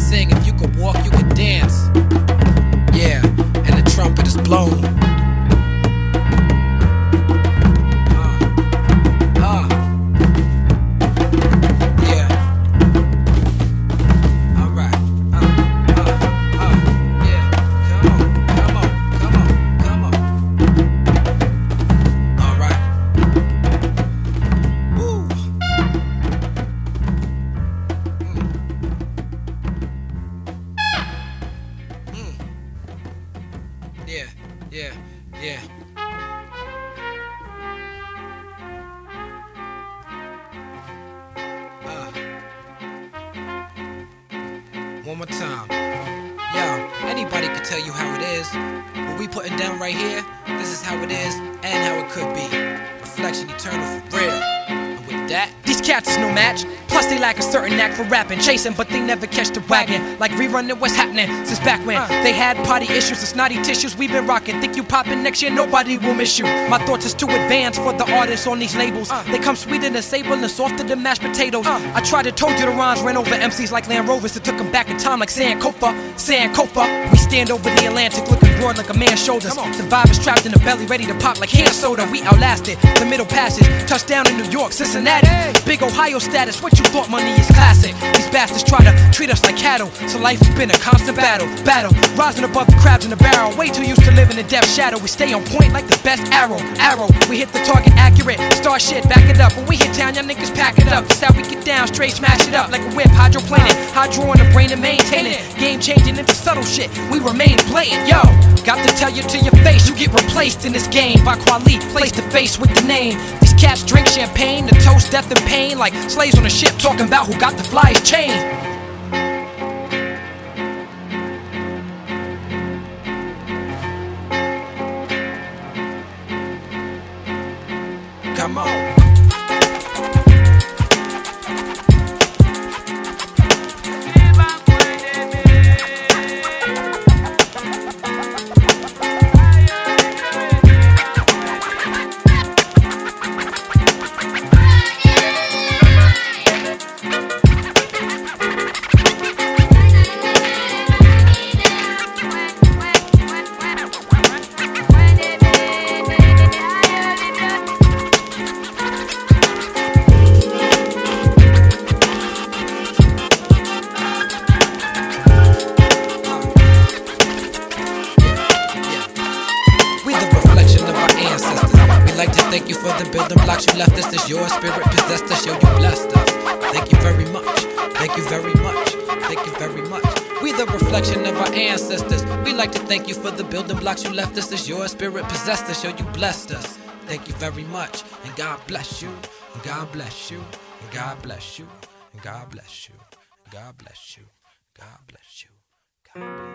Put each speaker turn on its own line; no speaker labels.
sing. If you could walk, you could dance. Yeah, and the trumpet is blown. Yeah. One more time. Yo, anybody could tell you how it is. What we putting down right here, this is how it is and how it could be. Reflection eternal for real. And with that,
these cats is no match. Plus they lack a certain knack for rapping, chasing, but they never catch the wagon. Like rerunning what's happening since back when they had potty issues and snotty tissues. We've been rocking. Think you popping next year, nobody will miss you. My thoughts is too advanced for the artists on these labels. They come sweeter than sable and softer than mashed potatoes. I tried to told you the rhymes ran over MCs like Land Rovers. It took them back in time like Sankofa. We stand over the Atlantic looking broad like a man's shoulders. Survivors trapped in the belly ready to pop like hand soda. We outlasted the Middle Passage. Touchdown in New York, Cincinnati. Big Ohio status. What you thought money is classic. These bastards try to treat us like cattle. So life has been a constant battle. Rising above the crabs in the barrel. Way too used to living in death shadow. We stay on point like the best arrow. We hit the target accurate. Start shit, back it up. When we hit town, y'all niggas pack it up. That's how we get down, straight smash it up like a whip. Hydroplaning, hydro in the brain and maintain it. Game changing into subtle shit. We remain blatant, yo. Got to tell you to your face, you get replaced in this game by Kweli, place to face with the name. These cats drink champagne to toast death and pain like slaves on a ship talking about who got the flyest chain. Come on. Like to thank you for the building blocks you left us. As your spirit possessed us, yo, you blessed us. Thank you very much. Thank you very much. Thank you very much. We the reflection of our ancestors. We like to thank you for the building blocks you left us. As your spirit possessed us, yo, you blessed us. Thank you very much. And God bless you. And God bless you. And God bless you. And God bless you. God bless you. God bless you. God bless you.